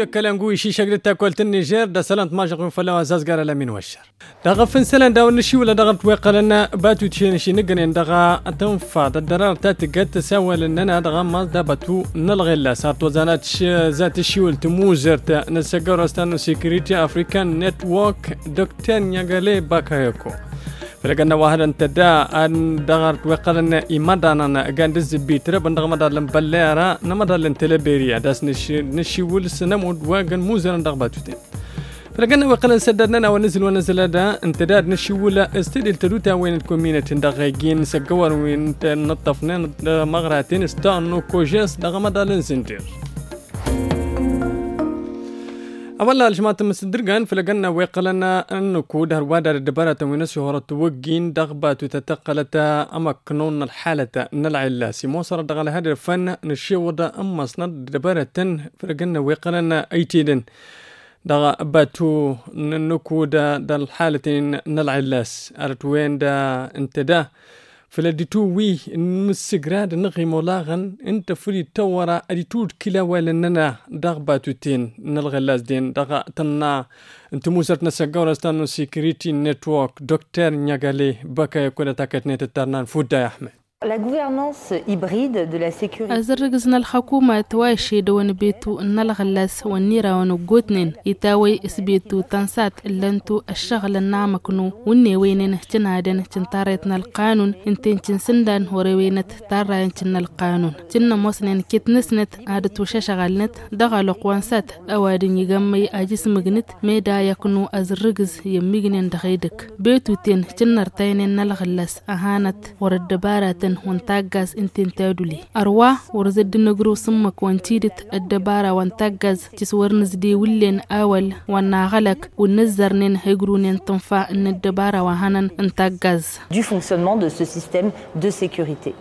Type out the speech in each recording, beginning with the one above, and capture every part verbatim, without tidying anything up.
شي كلامقوي شي شقلتا كولت النيجر دا سلامت ماجق فلا زاز قال لا من وشر دغ فنسلان داو نشي ولا دغ توقلنا باتو تشين شي نغن دغ تنفع الدرار تاتقت تساوى لنا دغ ما دبتو نلغي لا صارت وزانات ذات الشيول تموزرت نسجر استانو سيكوريتي افريكان نتورك دكتور نيغالي باكايكو فلقنا واحد انت دا ان دغرت وقلنا ايمادانا غاندز بيتر بندغ مدالن بليرا نمدالن تلبيريا داس نشي نشي ولسنمود واغن موزر دغباتوتين فلقنا وقلنا سددنا ونزل ونزل دا انت دا نشي ولا استدل تدوتا وين الكوميونيتي دغايين سقور وين نطفنا مغراتين استانو كوجيس دغ مدالن سنتير أولا الجماعة المستدرقان فلقنا ويقلنا أنه كود هروادة الدبارة وينسي هورت وقين دغبات وتتقلتا أما كنون الحالة نلعلا سيموصر دغال هذا الفن نشيوضا أما صند دبارة فلقنا ويقلنا أيتيدن دغا باتو نكود دا الحالة نلعلاس أرتوين دا انتدا فلديتو وي مسجراد نغي مولاغن انت فري تورا اديتود كلا ولننا دغباتو تين نلغلاز دين دغا تنا انت موسرت نسجور استانو سيكوريتي نتورك دكتور نيغالي بكا يكون تاكتنيت الترنان فودا يا احمد. La gouvernance hybride de la sécurité. أزرقزنا الحكومة تواشي دون بيتو النلغلاس والنيرا ونقوتنين يتاوي اسبيتو تنسات اللانتو الشغل النامكنو وني وينين جنادن جنتاريتنا القانون انتين جنسندان وريوينت تاراين جن القانون جن موسنين كتنسنت عادتو شغالنت دغالو قوانسات اوادن يغمي اجيس مغنت ميدا يكنو أزرقز يميغنين دغيدك بيتو تين جنرتين نلغلاس اهانت وردبارات وانتاجز انتين تادولي أروا ورزد نجرو سمك وانتيدت الدبارة وانتاجز تسورنز دي ولين أول وناغلق ونزرنين هيجرونين تنفع ان الدبارة وهنن انتاجز du fonctionnement de ce système de sécurité.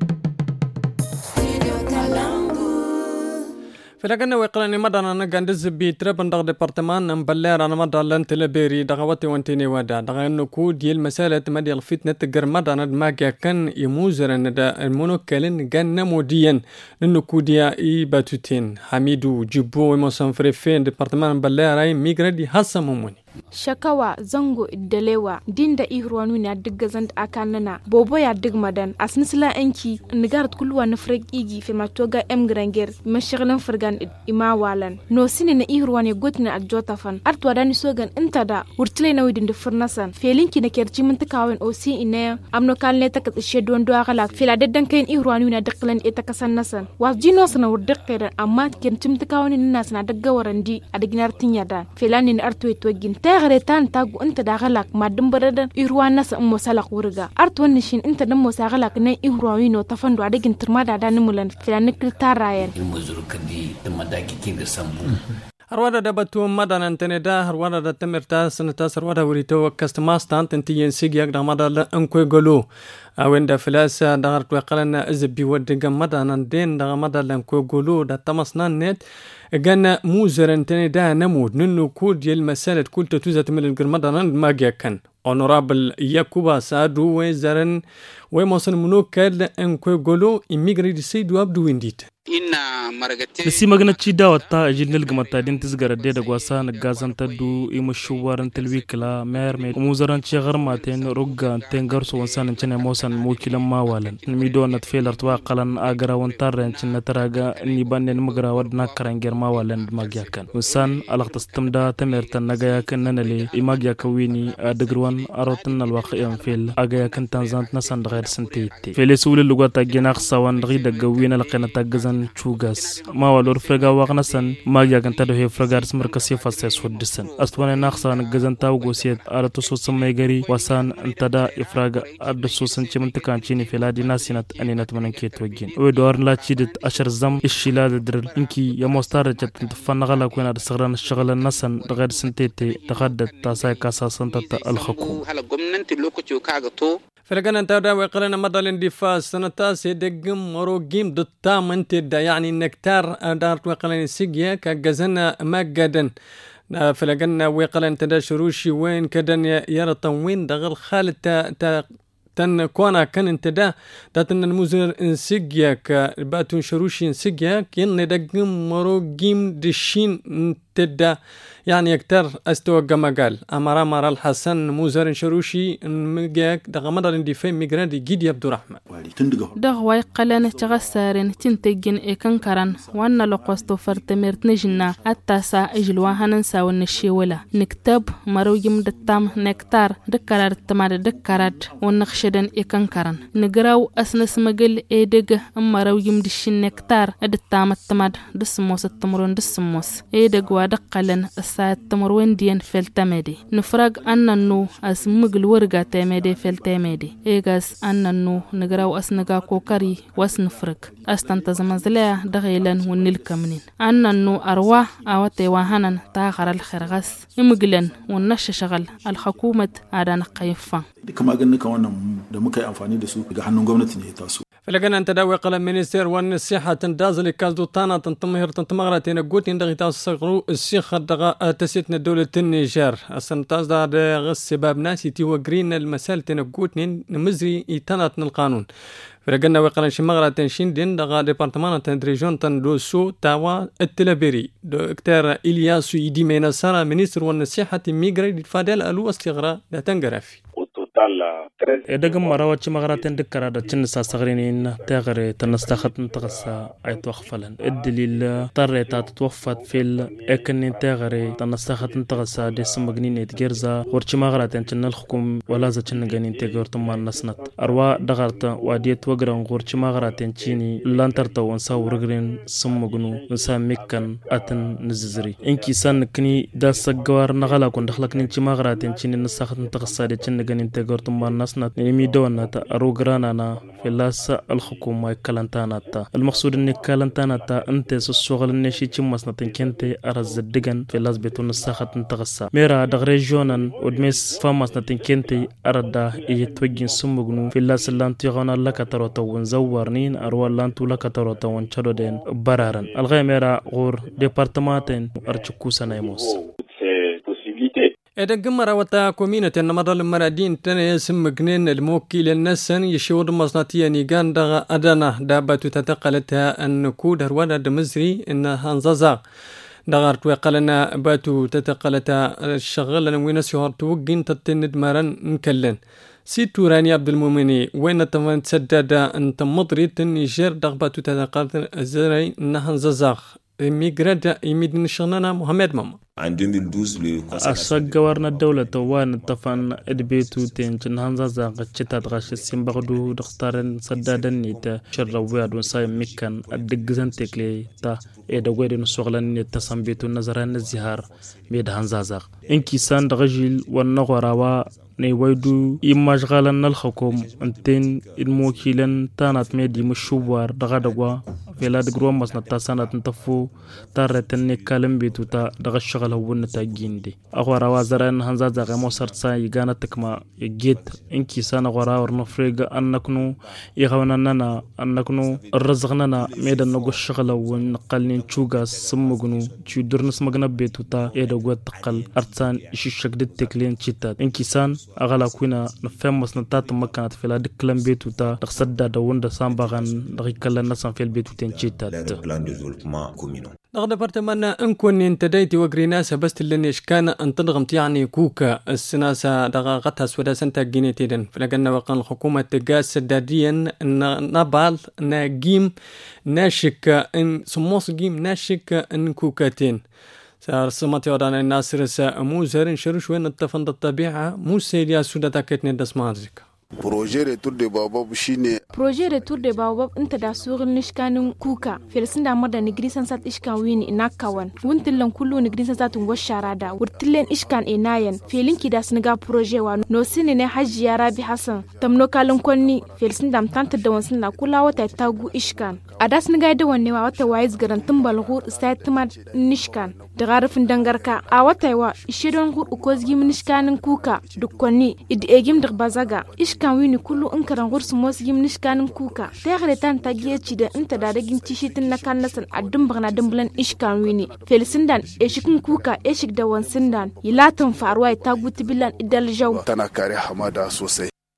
فلقنا ويقلني مدانا نغاندز بيتر بندغ ديبارتمان نمبلير انا مدالن تلبيري دغوتي وانتيني ودا دغ انو كود ديال مساله مدي الفتنه تقر مدانا ماكا كان يموزرن دا المونوكلين غان نموديا انو كوديا اي باتوتين حميدو جيبو ومسان فريفين ديبارتمان بلير اي ميغرادي حسموموني shakawa zango iddalewa dinda ihruwanu na diggazant akanana bobo ya digmadan asnisla enki nigarat kulwa nafreg igi fe matoga em granger mashiglan fergan imawalan no sine na ihruwani gotna adjotafan artwadani sogan intada wurtle na widin furnasan felinki na kerji mintakawen osi ine amno kalne takat shedon do agala fela deddan kain ihruwanu na diqlan etakasan nasan wasjino sana wurdiqira amma kentim takawani nas na dagga warandi adginar tinyada felani artu etwagin تغريتان تاغو انت داغلك ما دمبردن يروان ناس امو سلق ورغا ارتون نشين انت دمو ساغلك ني يروانو تفندو ادغن ترمادا دانمولن فلانكل تاراين المزور كدي تمداكي كينغ سامبو هروادا دبتو مدن انتندا هروادا دتمرتا سنتا هروادا وريتو كاستماستان تنتين سيغياك دمادا انكوي غلو اوين دا فلاسا دغرت وقلنا ازبي ودغ مدن دين دغ مدن انكوي غلو دا تمسنان نت جانا موزرن تاني دا نمود ننو كود يل مسالة كل تتوزة من القرمدان ما جا كان اونورابل ياكوبا سادو ويزرن ويموصن منوكال انكو يقولو اميغري دي سيدو ابدو وينديت بسي مغنا تشيدا وطا اجي نلقمتا دين تزغر ديدا غواسا نغازان تدو ايمو شوارن تلويكلا ميرمي وموزران تشي غرماتين روغان تنغرسو وانسان انچنا موسان موكيلا ماوالن نميدو نتفيل ارتوا قلن اغرا وانتار انچنا تراغا نيبان مغرا ودنا كرانجر ماوالن ماغياكن وسان الاخ تستمدا تمرتن نغاياكن ننلي ايماغياكا ويني ادغروان اروتن الواقع فيل اغاياكن تنزانت نسان غير سنتيتي فيلسول اللغات جناخ سوان غيدا غوينا لقنا تاغزن chugas ma walor frega wagnasan ma yagan tado he fregar smarkasi fastes fuddisan astwana naqsan gazanta ugosiet arato sosam megari wasan antada ifraga ad sosan chimntakan chini filadi nasinat aninat mananket wagin we dor la chidit ashar zam ishilad dril inki ya mustarajat tfanagala kuna dasgran shagala nasan dagad sintete taqaddat tasay kasasan tat al khakum hala gomnanti lokaci kaga to فلقنا انتدا ويقلنا مدى الاندفاع سنتا سيدقم مروقيم دتا منتدا يعني نكتار دارت ويقلنا سيجيا كجزنا مجدا فلقنا ويقلنا انتدا شروشي وين كدن يرى طوين دغل خالد تا تا تن كوانا كان انتدا تاتن الموزر انسجيا كباتون شروشي انسجيا كين ندقم مرو جيم دشين تدا يعني اكتر استوى قال امر امر الحسن موزر شروشي مجاك دغمدر اندفاع ميغراندي جدي عبد الرحمن دغواي قلن تغسرن تنتجن اكنكرن وانا لقوستو فرتمرت نجنا التاسا اجلوا هننسا ونشيولا نكتب مروجم دتام نكتار دكرار تمار دكرات ونخشدن اكنكرن نغراو اسنس مجل ايدغ مروجم دشين نكتار دتام تماد دسموس التمرون دسموس ايدغ ودقلن الساعه تمرون دين فلتمدي نفرغ اننو اس مجل ورغا تمدي فلتمدي ايغاس اننو نغراو اسنغا كوكاري واسنفرغ استنتزمزلا دغيلن ونلكمنين اننو ارواح اوتي وهنن تاخر الخرغس مجلن ونش شغل الحكومه ادان قيفا كما قلنا كوانا da muka yi amfani da su ga hannun gwamnati ne ta su فلقنا أنت داوي قال المينستير وأن الصحة تندازل كازدو تانا تنتمهر تنتمغرتين قوتين دغي تاسقرو الصحة دغا تسيتنا دولة النيجر أصلا تازدا غس سباب ناسي تيوغرين المسال تنقوتين نمزري يتنات القانون فلقنا وقال شمغرتين شندين دغا ديبارتمان تندريجون تندوسو تاوا التلابيري دكتور إلياسو يدي مينا سارة مينستر وأن الصحة ميغري فادل ألو استغرا لا تنغرافي إدغم مراوتش مغراتين دكرا دا تشن ساسغرينين تاغري تنستخط نتغسا اي توخفلن الدليل طري تتوفت في الاكن تاغري تنستخط نتغسا دي سمغنين يتجرزا ورش مغراتين تشن الحكم ولا زا تشن غنين تيغور تمان نسنت اروا دغرت واديت وغران ورش مغراتين تشيني لانترتا ونسا ورغرين سمغنو نسا ميكن اتن نززري انكي سان كني دا سغوار نغلا كون دخلكني تشي مغراتين تشيني نستخط نتغسا دي تشن غنين تيغور تمان نسنت نيمي دونتا اروغرانا في لاس الحكومه كلانتاناتا المقصود ان كلانتاناتا انت الشغل النشي تشمس نتنكنتي ارز دغن في لاس بيتون ساخت نتغسا ميرا دغ ريجونن ودمس فاماس نتنكنتي اردا يتوجين سمغنو في لاس لانتيغونا لكتروتا ونزورنين اروا لانتو لكتروتا ونشدودن برارن الغيميرا غور ديبارتمانتين ارچكو سنايموس إذا جمرة وتا كومينة النمر المرادين تنا يسمى جنين الموكل النسن يشور مصناتيا نيجان دغ أدنى دابة تتقلتها النكود هروانا دمزري إن هنزازا دغرت وقالنا باتو تتقلتها الشغل وين سيهار توجين تتند مرن نكلن سيتو راني عبد المؤمني وين تمن تسدد أنت مضري النيجر دغباتو تتقلت الزري نهنزازا ميغرادا يميدن شغلنا محمد ماما أسجورنا الدولة وان اتفقن ادبيتو تنشن هنزازا قشتات غاش السنبغدو دختارن سدادن نيتا شروياد ونساي ميكان الدقزن تكلي تا ايدا ويدن سوغلن نيتا سنبيتو نظران الزهار ميد هنزازا انكي سان دغجيل ونغوراوا ني ويدو يماشغالن الحكوم انتين الموكيلن تانات ميدي مشوار دغادغوا فيلا دغرو مسنا تاسانات نتفو تارتن كالم بيتو تا دغشغل هو نتاجين دي اغورا وازران هنزازا غمو سرتسا يغانا تكما يجيت انكي سانا غورا ورنفريغ انكنو يغونننا انكنو الرزغننا ميدن نغشغل ونقلنين تشوغا سمغنو تشي درنس مغنا بيتو تا ايدغو تقل ارتسان شيشك دتكلين تشيتات انكي سان اغلا كوينا نفهمس نتات مكانت فيلا دكلم بيتو تا دخسدا دوندا سامباغان دغيكلا نسان في البيتو تنشيتات نغدا برتمانا انكون انتديتي وغريناسا بس تلنيش كان ان تنغمت يعني كوكا السناسة دغا غتها سودا سنتا جينيتيدن فلقنا وقان الحكومة تقاس داديا ان نبال ناجيم ناشك ان سموس جيم ناشك ان كوكاتين سار سماتي ودانا الناصر سا موزر انشرش وين التفند الطبيعة موسى اليا سودا تاكتني دسمارزك projet retour de Baobab shine projet retour de Baobab inta da surin nishkanin kuka felsin da madan nigrisan sat iskan wini ina kawan wuntillan kullu nigrisan satun washarada wurtillen iskan inayen felinki da sniga projet wa no sine ne haji ya rabi hasan tamno kalin konni felsin da tanta da wansin na kula wata tagu iskan adas niga da wanne wa wata wise garantin balghur state mad nishkan da garfin dangarka a wata wa ishidon gur ukozgi nishkanin kuka dukkonni id egim da bazaga kan wini kullu in karan gursu mos yim nishkanin kuka tegre tan tagiye da inta da dagin tishitin na kan nasan addum bagna dumblan ishkan wini felsindan eshikin kuka eshik da wansindan yilatan farwai taguti bilan idal jaw tana kare hamada sosai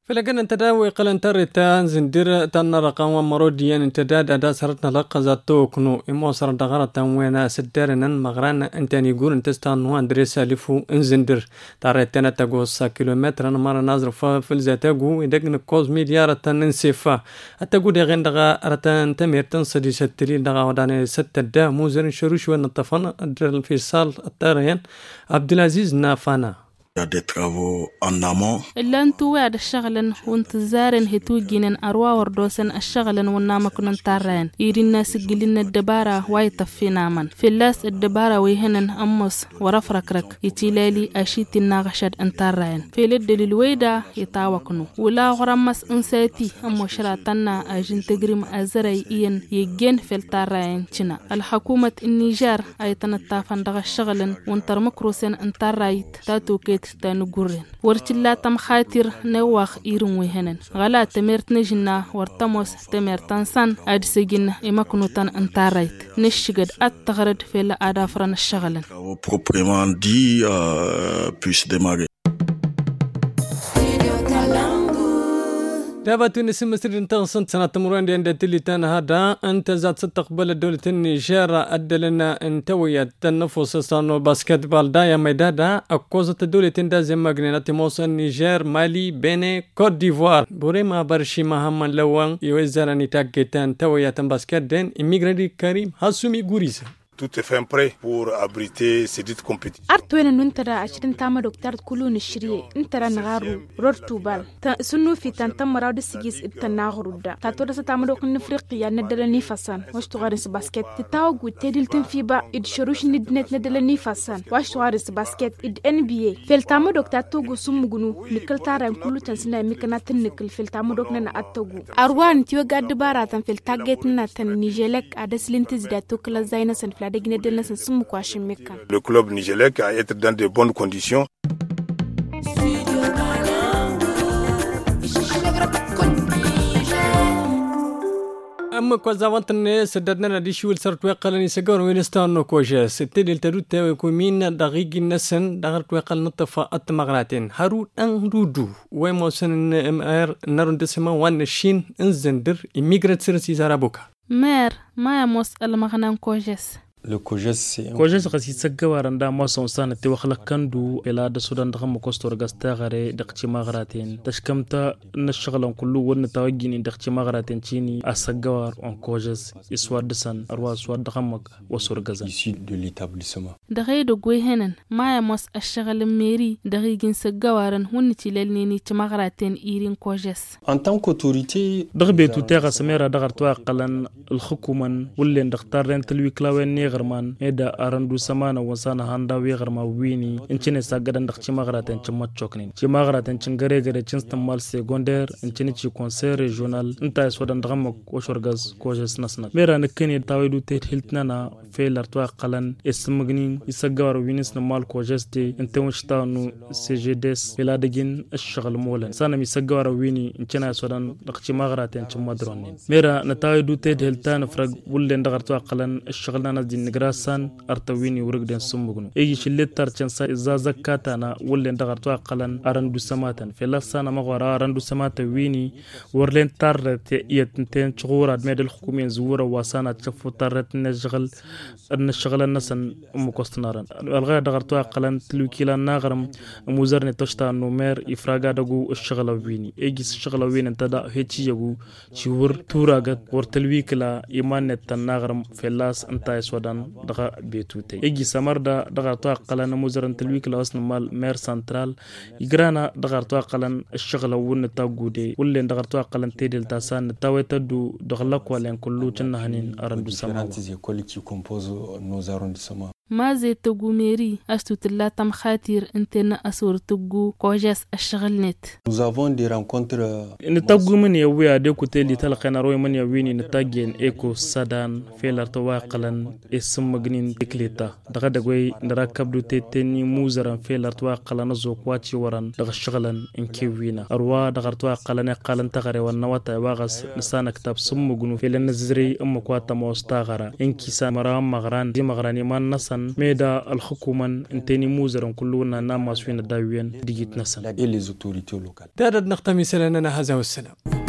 فلكن انت داوي قلن تريتا زندير تانا رقم مروديان انت دادا دا سرتنا لقزا توكنو امو سر دغرة وينا سدرنا مغران انت يقول انت استانو اندريسا لفو انزندر تاريتنا تاقو سا كيلومتر انا مرة نازر فالزا تاقو يدقن كوز مليار تننسيفا اتاقو دي غين دغا رتان تمير تنصدي سترين دغا وداني ستة دا موزرين شروش وين الطفن في صال التاريان عبد العزيز نافانا. Il y a des travaux en amont. لانتو وعد الشغلن وانتظارن هتوجينن أروا وردوسن الشغلن والنامكن تارين يرينا سجلنا الدبارة ويطفينا من في اللاس الدبارة ويهنن أمس ورفركرك يتيلالي أشيت الناغشد انتارين في لد للويدا يتاوكنو ولا غرمس انساتي أمو شراتنا أجن تجرم أزري إين يجين في التارين تنا الحكومة النيجر أيتنا التافن دغ الشغلن وانترمكروسن انتارايت تاتوكيت تانوغورين ورتلا تم خاطر نواخ إيرون ويهنن غلا تمرت نجنا ورتموس تمرتان سان أدسجن إما كنوتان انتارايت نشجد أتغرد في الأدافران الشغلن proprement dit euh, puisse démarrer. دابتو نسم مسرد انتغ سنت سنة تمرين دي اندى تلي هذا انت زاد ستقبل الدولة النيجر أدلنا انتوية تنفس سانو باسكت بال دايا ميدادا اكوزة الدولة اندا زي مغنينات موسى النيجر مالي بيني كوت ديفوار بوري ما برشي مهمان لوان يوزراني تاكيتان توية باسكت دين اميغراني كريم هاسومي غوريسا. Tout est fait prêt pour abriter ces dites compétitions. أرتوين ننترى عشرين تام دكتور كلون الشريعة ننترى نغارو رورتوبال سنو في تنتم راود السجيس التناغرودا تاتورس تام دك نفريقيا ندلني فسان واش تغارس باسكت تتاوغو تدل تنفيبا إدشروش ندنت ندلني فسان واش تغارس باسكت إد إن بي إيه في التام دك تاتوغو سمغنو نكل تارم كلو تنسنا ميكنات نكل في التام دك ننا أتوغو أروان تيو قاد بارات في التاجت ناتن نيجلك أدسلين تزداتو كلا زينا سنفلا Le club nigélec a été dans de bonnes conditions. أما كوزاوانت الناس سددنا دي شو السرت وقلني سجون وينستانو كوجاس تدل تدوت ويكومين دقيق النسن دغرت وقل نطفا أتمغراتين هارو أن رودو ويموسن ام ار نارون دسما وان الشين انزندر إميغرات سيرسي زارابوكا مير ما يموس المغنان كوجاس كوجاس قصي سجوارن دا موسون سنة توخلق كندو إلى دا سودان دخم مكوستور غستاغري دقشي مغراتين تشكمتا نشغلون كلو ون توجيني دقشي مغراتين تشيني أسجوار أن كوجاس يسوار دسان أروا سوار دخمك وسور غزان دغي دو غويهنن ما يموس الشغل ميري دغي جين سجوارن هون تيللني تمغراتين إيرين كوجاس ان تام كوتوريتي دغبي تو تيغا سميرا دغرتوا قلن الحكومة ولين دختارين تلوي كلاوين غرمان إذا أرندو سمانا وسانا هاندا ويغرما ويني إنشني ساقدان دخ چمغراتين چمات چوكنين چمغراتين چنگري غري چنستمال سيغوندر إنشني چي كونسير ريجونال انتا يسودان دغمك وشورغاز كوجس نسنات ميرا نكيني تاويدو تيت هلتنانا في الارتواء قلن اسمغنين يساقوار وينيس نمال كوجس دي انتا ونشتاونو سي جي ديس بلادگين الشغل مولن سانا ميساقوار ويني إنشنا يسودان دخ چمغراتين چمات درونين ميرا نتاويدو تيت هلتان فرق ولين دغرتواء قلن الشغل نانا دي نغراسان ارتويني ورغدن سمغنو ايجي شلت ترچنسا ازا زكاتانا ولن دغرتوا قلن ارندو سماتن فلسانا مغورا ارندو سمات ويني ورلن ترت يتنتين شغورا ميد الحكومين زورا واسانا تشفو ترت نشغل النشغل النسن مكوستنارن الغا دغرتوا قلن تلوكيلا ناغرم موزرني توشتا نومير افراغا دغو الشغل ويني ايجي الشغل وين انتدا هيتشي يغو شور توراغت ورتلويكلا ايمان التناغرم فلاس انتا يسودان دغا بيتوتي ايجي سمردا دغا تو قلن موزرن تلويك لاصن مال مير سنترال يغرانا دغا تو قلن الشغل ون تاغودي ولين دغا تو قلن تيدل تاسان تاويتدو دغلق ولين كلو جنهنين ارندو سما ما زي تقو ميري أستو تلا تم خاطر انتنا أسور تقو كوجاس الشغل نت. Nous avons des rencontres. نتاقو من يوي أديكو تيلي تلقينا روي من يويني نتاقين إيكو سادان فيلر تواقلن اسم مغنين تكليتا دغا دغوي نراكب دو تيتيني موزران فيلر تواقلن زوك واتي وران دغا شغلن انكيوينا أروا دغا تواقلن قالن تغري والنواتا واغس نسانا كتاب سم مغنو فيلن نزري أمكواتا موستاغرا انكي سامرام مغران دي مغراني ما نسان san meda الحكومة انتني موزرن كلنا نام مسوين داوين ديجيت نسن et les autorités locales. تعدد نختم سلامنا هذا والسلام.